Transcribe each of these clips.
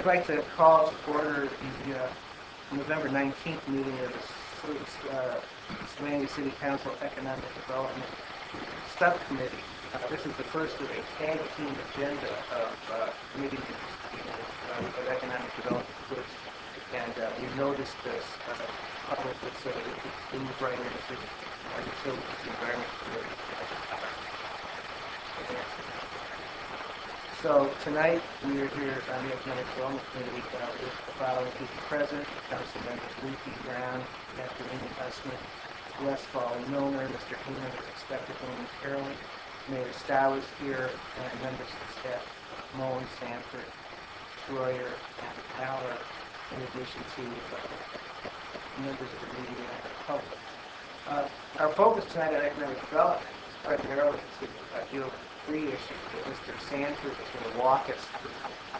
like to call to order the November 19th meeting of the Sylvania City Council Economic Development Subcommittee. This is the first of a tag team agenda of meetings of economic development groups. And we noticed this publicly, so that it's in right into our Utilities Environment Committee. So tonight we are here on the Economic Development Committee with the following people present: Council members Ruthie Brown, Kathleen Hussman, Westfall Milner, Mr. Heenan is expected momentarily. Mayor Stow is here, and members of the staff: Mullen, Sanford, Schroyer, and Haller, in addition to members of the media and the public. Our focus tonight on economic development is primarily to deal with three issues that Mr. Sanford is going to walk us through.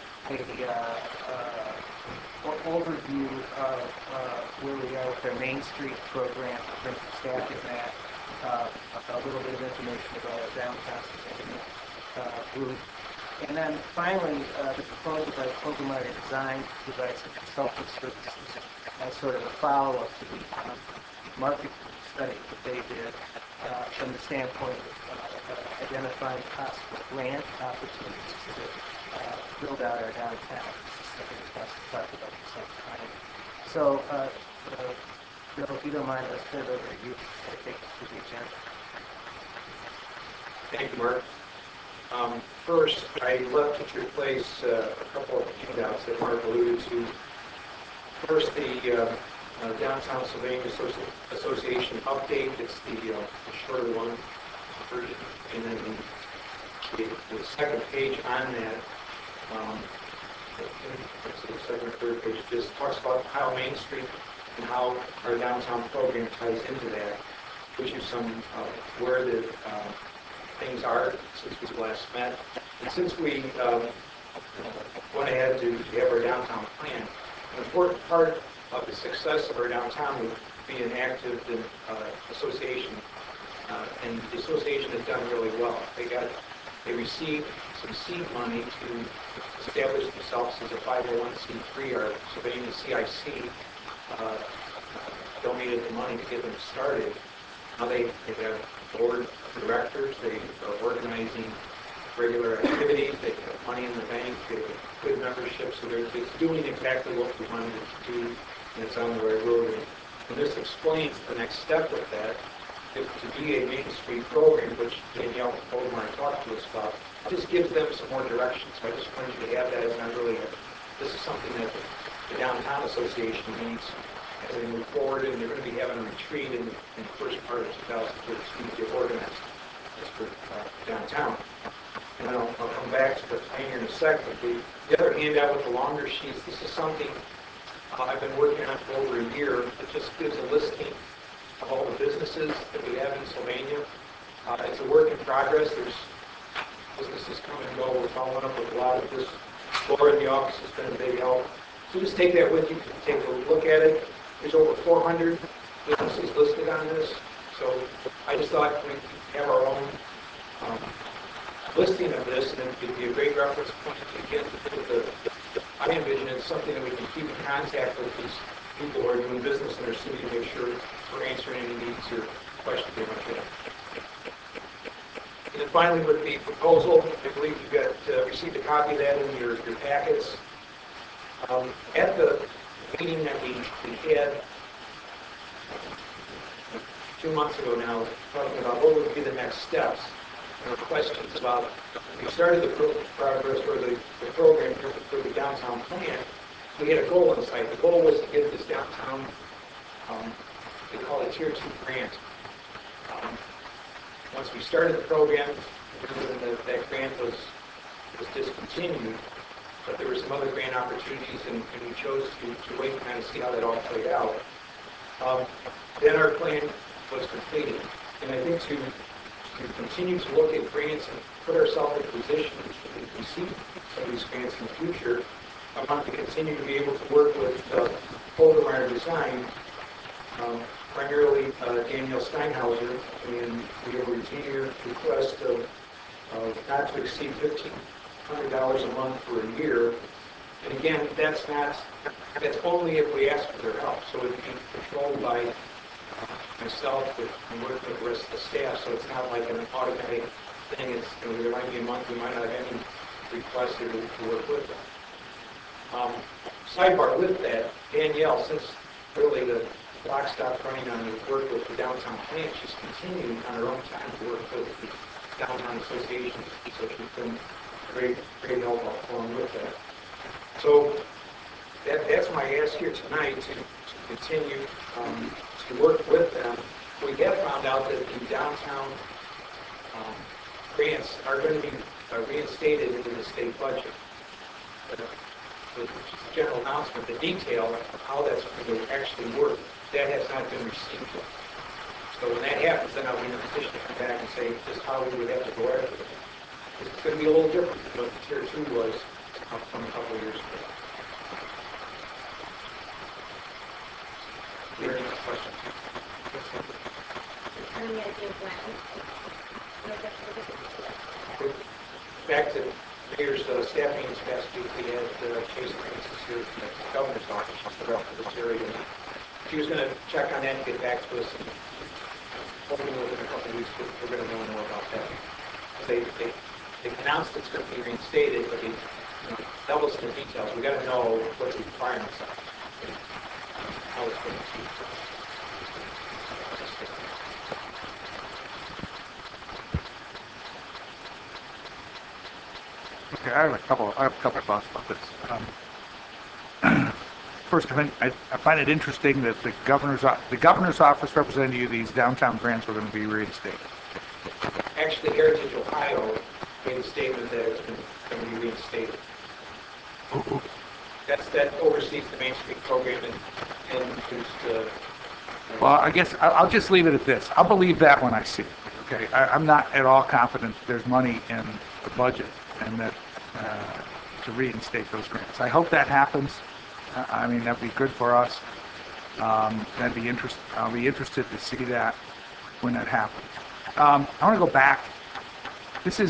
An overview of where we are with our Main Street program in terms of staffing that, a little bit of information about our downtown route, and then finally the proposal by Kogelmeyer Design to provide some consulting services as sort of a follow-up to the market study that they did from the standpoint of identifying possible grant opportunities to build out our downtown. Something for us to talk about for some time. So, Bill, if you don't mind, let's turn it over to you to take us through the agenda. Thank you, Mark. First, I left at your place a couple of handouts that Mark alluded to. First, the Downtown Sylvania Association update. It's the shorter one version, and then the second page on that, the second or third page, just talks about how Main Street and how our downtown program ties into that. Gives you some where the things are since we last met, and since we went ahead to have our downtown plan. An important part of the success of our downtown would be an active association, and the association has done really well. They received some seed money to establish themselves as a 501c3. Our Sylvania CIC donated the money to get them started. Now they have board of directors. They are organizing regular activities. They have money in the bank. They have good membership, so it's doing exactly what we wanted it to do, and it's on the right road. And this explains the next step of that. If to be a Main Street program, which Danielle Kogelmeyer talked to us about, just gives them some more direction. So I just wanted you to have that as not really this is something that the Downtown Association needs as they move forward, and they're going to be having a retreat in the first part of 2013 to get organized for downtown. And then I'll come back to the plan in a second. The other handout with the longer sheets, this is something I've been working on for over a year. It just gives a listing of all the businesses that we have in Sylvania. It's a work in progress. There's businesses come and go. We're following up with a lot of this. Laura in the office has been a big help. So just take that with you. Take a look at it. There's over 400 businesses listed on this. So I just thought we'd have our own listing of this, and it would be a great reference point to get I envision it's something that we can keep in contact with these people who are doing business in our city to make sure we're answering any needs or questions they might have. And then finally, with the proposal, I believe you got received a copy of that in your packets. At the meeting that we had 2 months ago now, talking about what would be the next steps, there were questions about, we started the progress for the program for the downtown plan. We had a goal in sight. The goal was to get this downtown, they call it Tier 2 grant. Once we started the program, that grant was discontinued, but there were some other grant opportunities, and we chose to wait and kind of see how that all played out. Then our plan was completed, and I think to continue to look at grants and put ourselves in a position to receive some of these grants in the future, I want to continue to be able to work with Kogelmeyer Design, primarily Danielle Steinhauser, and we have a routine request of not to exceed $1,500 a month for a year And again, that's only if we ask for their help. So it'd be controlled by myself and work with the rest of the staff, so it's not like an automatic thing. It's, there might be a month we might not have any requests to work with them. Sidebar with that, Danielle, since really the clock stopped running on the work with the downtown plant, she's continuing on her own time to work with the downtown association, so she's been great help along with that. So that's my ask here tonight, to continue to work with them. We have found out that the downtown grants are going to be reinstated into the state budget. The general announcement, the detail of how that's going to actually work, that has not been received yet. So when that happens, then I'll be in a position to come back and say just how we would have to go after it. It's going to be a little different than what the Tier 2 was from a couple of years ago. Are there any questions? Back to Mayor's staff meetings last week, we had Chase Francis here from the governor's office for this area. She was going to check on that and get back to us. And hopefully within a couple of weeks, we're going to know more about that. They've announced it's going to be reinstated, but they tell us the details. We've got to know what the requirements are. How it's going to be. Okay, I have a couple of thoughts about this. First, I find it interesting that the governor's office representing you these downtown grants were going to be reinstated. Actually, Heritage Ohio made a statement that it's going to be reinstated. That oversees the Main Street program and produced. Well, I guess I'll just leave it at this. I'll believe that when I see it. Okay, I'm not at all confident that there's money in the budget and that to reinstate those grants. I hope that happens. I mean, that'd be good for us. I'll be interested to see that when that happens. I want to go back. This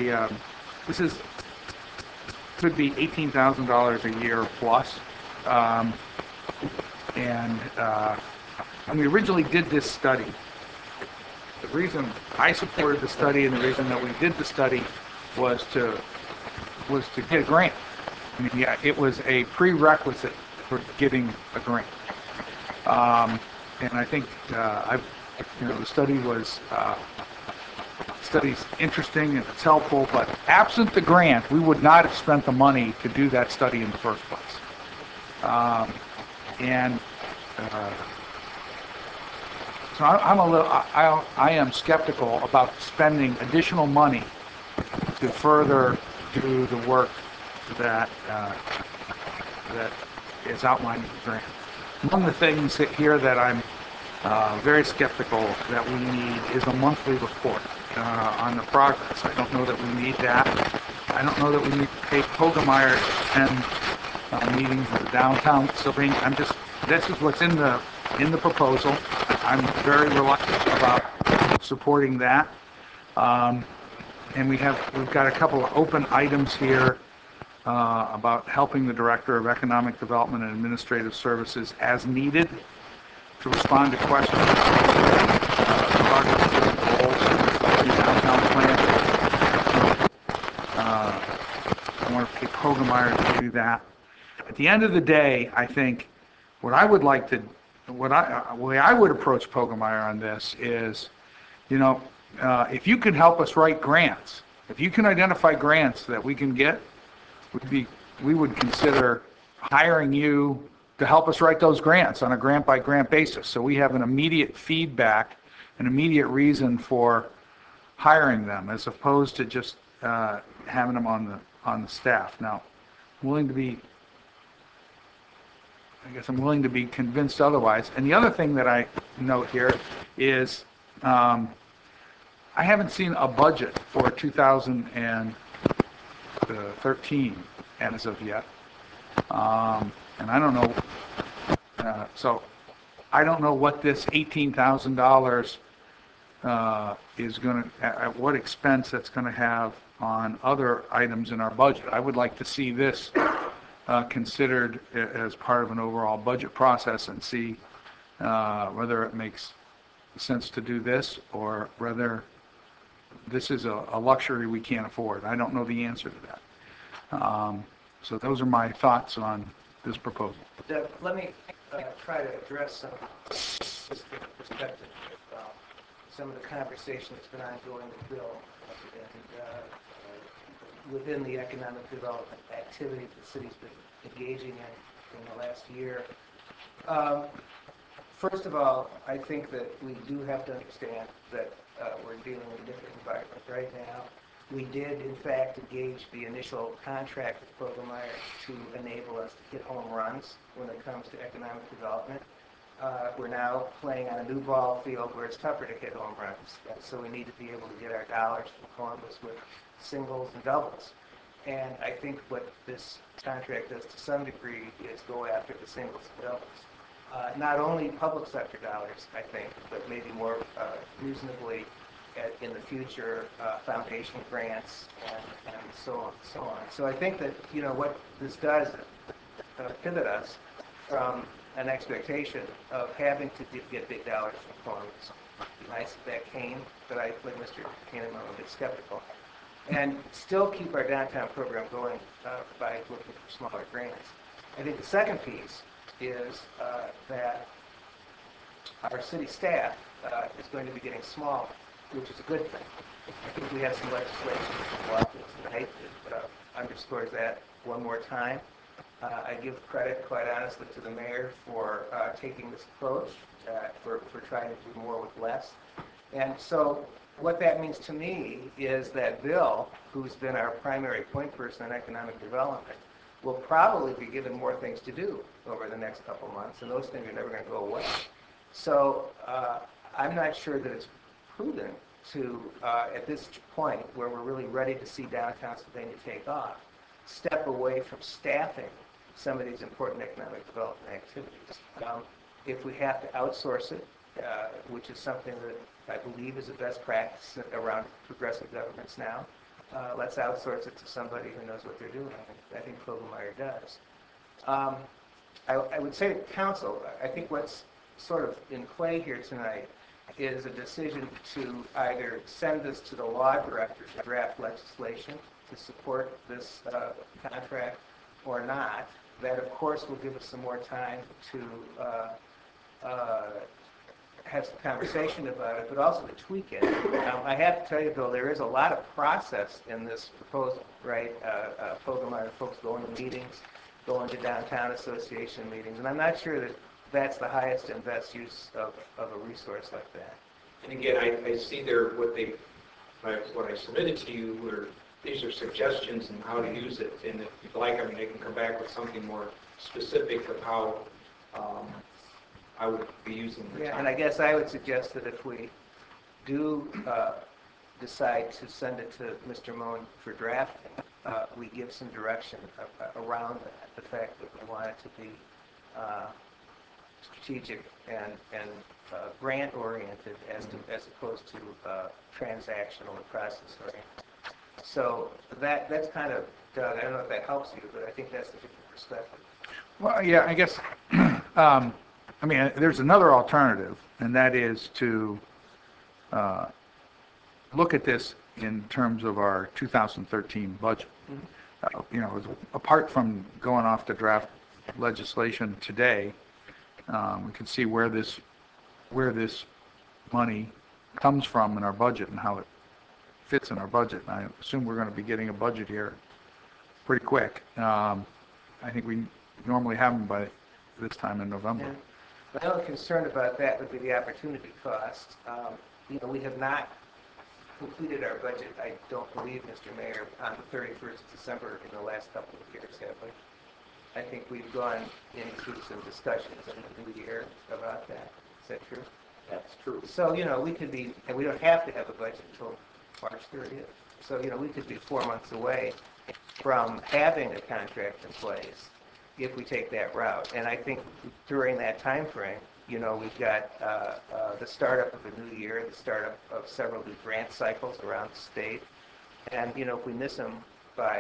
could be $18,000 a year plus, and we originally did this study. The reason I supported the study and the reason that we did the study was to get a grant. I mean, yeah, it was a prerequisite for getting a grant. And I think the study's interesting and it's helpful, but absent the grant, we would not have spent the money to do that study in the first place. So I am skeptical about spending additional money to further do the work that is outlined in the grant. One of the things here that I'm very skeptical that we need is a monthly report on the progress. I don't know that we need that. I don't know that we need to pay Pogemeyer to attend meetings in the downtown. So this is what's in the proposal. I'm very reluctant about supporting that. And we've got a couple of open items here about helping the Director of Economic Development and Administrative Services as needed to respond to questions progress toward goals in the downtown plan. I want to pay Pogemeyer to do that. At the end of the day, I think the way I would approach Pogemeyer on this is, if you can help us write grants, if you can identify grants that we can get, we would consider hiring you to help us write those grants on a grant-by-grant basis. So we have an immediate feedback, an immediate reason for hiring them, as opposed to just having them on the staff. Now, I'm willing to be convinced otherwise. And the other thing that I note here is I haven't seen a budget for 2013 as of yet. And I don't know, so I don't know what this $18,000 is going to, at what expense that's going to have on other items in our budget. I would like to see this considered as part of an overall budget process and see whether it makes sense to do this or whether this is a luxury we can't afford. I don't know the answer to that. So those are my thoughts on this proposal. Doug, let me try to address some different perspectives. Some of the conversation that's been ongoing with Bill and within the economic development activity the city's been engaging in the last year. First of all, I think that we do have to understand that we're dealing with a different environment right now. We did, in fact, engage the initial contract with Fogelmeyer to enable us to hit home runs when it comes to economic development. We're now playing on a new ball field where it's tougher to hit home runs. So we need to be able to get our dollars from Columbus with singles and doubles. And I think what this contract does to some degree is go after the singles and doubles. Not only public sector dollars, I think, but maybe more reasonably in the future, foundation grants and so on and so on. So I think that, what this does is pivot us from an expectation of having to get big dollars from Columbus. It'd be nice if that came, but I, like Mr. Kahneman, I'm a bit skeptical. And still keep our downtown program going by looking for smaller grants. I think the second piece is that our city staff is going to be getting smaller, which is a good thing. I think we have some legislation tonight that underscores that one more time. I give credit, quite honestly, to the mayor for taking this approach, for trying to do more with less. And so what that means to me is that Bill, who's been our primary point person on economic development, will probably be given more things to do over the next couple months, and those things are never going to go away. So I'm not sure that it's prudent to, at this point where we're really ready to see downtown Sylvania take off, step away from staffing some of these important economic development activities. If we have to outsource it, which is something that I believe is a best practice around progressive governments now, let's outsource it to somebody who knows what they're doing. I think Fogelmeyer does. I would say to council, I think what's sort of in play here tonight is a decision to either send this to the law director to draft legislation to support this contract or not. That, of course, will give us some more time to have some conversation about it, but also to tweak it. I have to tell you, though, there is a lot of process in this proposal, right? Fogelmeyer folks going to meetings, going to downtown association meetings, and I'm not sure that that's the highest and best use of a resource like that. And again, I see there what I submitted to you were these are suggestions on how to use it, and if you'd like, I mean, they can come back with something more specific of how I would be using the time. And I guess I would suggest that if we do decide to send it to Mr. Mohn for drafting, we give some direction around that, the fact that we want it to be strategic and grant-oriented as opposed to transactional and process-oriented. So that's kind of, Doug, I don't know if that helps you, but I think that's a different perspective. Well, yeah, I guess, I mean, there's another alternative, and that is to look at this in terms of our 2013 budget. Mm-hmm. Apart from going off to draft legislation today, we can see where this money comes from in our budget and how it fits in our budget. And I assume we're going to be getting a budget here pretty quick. I think we normally have them by this time in November. Yeah. My only concern about that would be the opportunity cost. We have not completed our budget, I don't believe, Mr. Mayor, on the 31st of December in the last couple of years, have we? I think we've gone into some discussions in the new year about that. Is that true? That's true. So, we could be, and we don't have to have a budget until March 30th. So, we could be 4 months away from having a contract in place if we take that route. And I think during that time frame, we've got the startup of a new year, the startup of several new grant cycles around the state. And, if we miss them by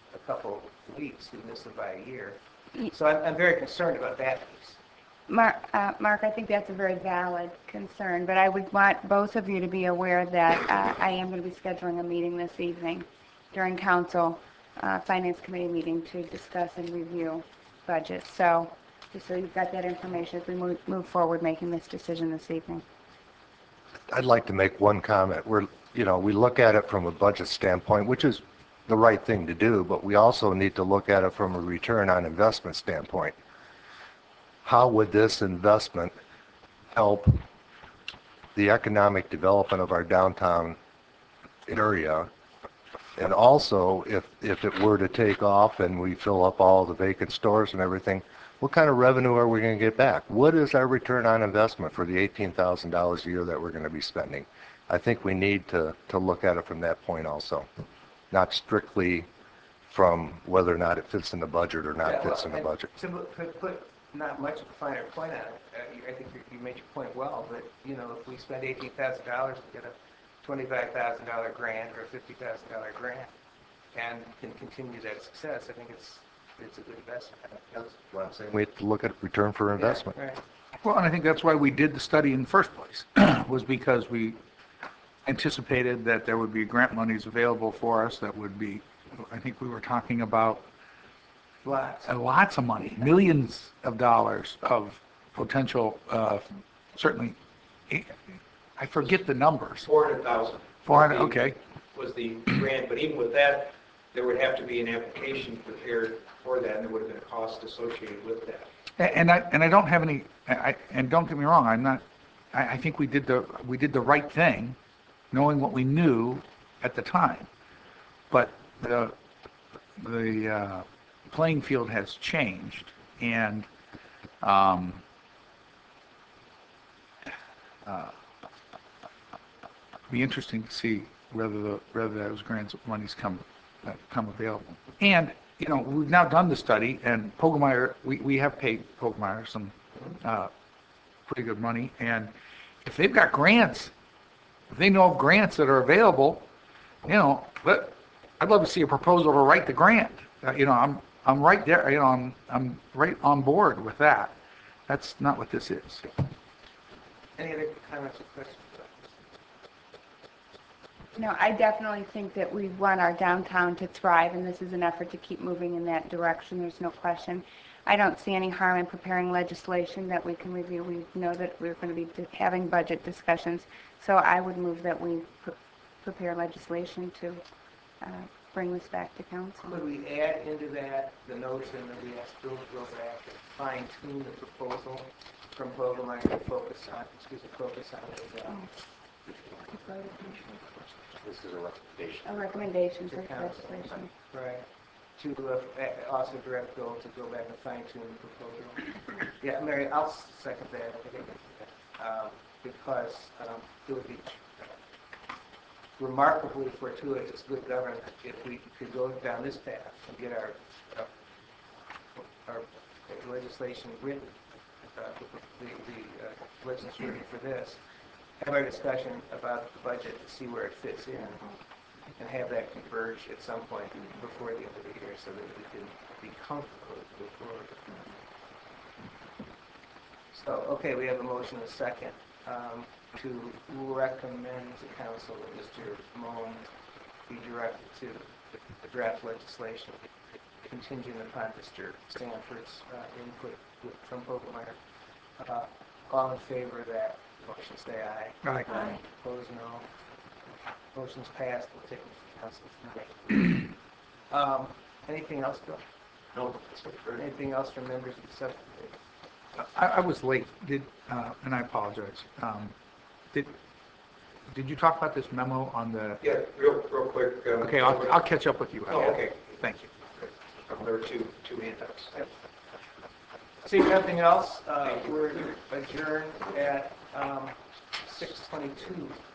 a couple weeks, we missed them by a year. So I'm very concerned about that piece. Mark, I think that's a very valid concern, but I would want both of you to be aware that I am going to be scheduling a meeting this evening during council, finance committee meeting to discuss and review budgets. So just so you've got that information as we move forward making this decision this evening. I'd like to make one comment. We look at it from a budget standpoint, which is the right thing to do, but we also need to look at it from a return on investment standpoint. How would this investment help the economic development of our downtown area? And also, if it were to take off and we fill up all the vacant stores and everything, what kind of revenue are we going to get back? What is our return on investment for the $18,000 a year that we're going to be spending? I think we need to look at it from that point also, not strictly from whether or not it fits in the budget or not fits in the budget. To put not much of a finer point on it, I think you made your point well, but if we spend $18,000 to get a $25,000 grant or a $50,000 grant and can continue that success, I think it's a good investment. That's what I'm saying. We have to look at return for investment. Yeah, right. Well, and I think that's why we did the study in the first place, was because we anticipated that there would be grant monies available for us that would be, I think we were talking about lots of money, millions of dollars of potential, certainly, I forget the numbers. 400,000. 400, okay. Was the grant, but even with that, there would have to be an application prepared for that, and there would have been a cost associated with that. And I don't have any, and don't get me wrong, I think we did the right thing, knowing what we knew at the time. But the playing field has changed, and be interesting to see whether those grants monies come available. And we've now done the study, and Pogemeyer, we have paid Pogemeyer some pretty good money, and if they've got grants, if they know of grants that are available, I'd love to see a proposal to write the grant. I'm right there. I'm right on board with that. That's not what this is. Any other comments or questions? I definitely think that we want our downtown to thrive, and this is an effort to keep moving in that direction. There's no question. I don't see any harm in preparing legislation that we can review. We know that we're going to be having budget discussions, so I would move that we prepare legislation to bring this back to council. Could we add into that the notion that we ask Bill to go back and fine-tune the proposal from Pogemeyer to focus on This is a recommendation. A recommendation for council. legislation. Right. To also direct Bill to go back and fine-tune the proposal. Yeah, Mary, I'll second that. Because it would be remarkably fortuitous good government if we could go down this path and get our legislation written, the legislation for this, have our discussion about the budget to see where it fits in, and have that converge at some point before the end of the year so that we can be comfortable before. So, okay, we have a motion and a second to recommend to council that Mr. Mohn be directed to the draft legislation contingent upon Mr. Stanford's input from Pogemeyer. All in favor of that motion, say aye. Aye. Aye. Opposed, no. Motion's passed. We'll take it to council. Anything else, Bill? No. Anything else from members of the subcommittee? I was late, and I apologize. Did you talk about this memo on the? Yeah, real quick. Okay, I'll catch up with you. Oh, okay. Thank you. There are two handouts. Seeing nothing else, we're adjourned at 6:22.